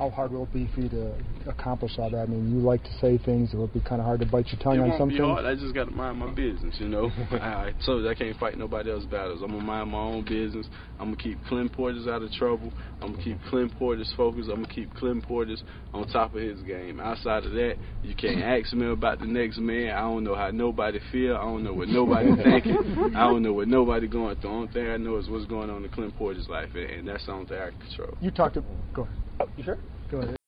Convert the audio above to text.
How hard will it be for you to accomplish all that? I mean, you like to say things. It will be kind of hard to bite your tongue on some things. It won't be hard. I just got to mind my business, you know. I told you I can't fight nobody else's battles. I'm going to mind my own business. I'm going to keep Clint Portis out of trouble. I'm going to keep Clint Portis focused. I'm going to keep Clint Portis on top of his game. Outside of that, you can't ask me about the next man. I don't know how nobody feel. I don't know what nobody thinking. I don't know what nobody going through. The only thing I know is what's going on in Clint Portis' life, and that's the only thing I can control. You talked to... Go ahead. Oh, you sure? Go ahead.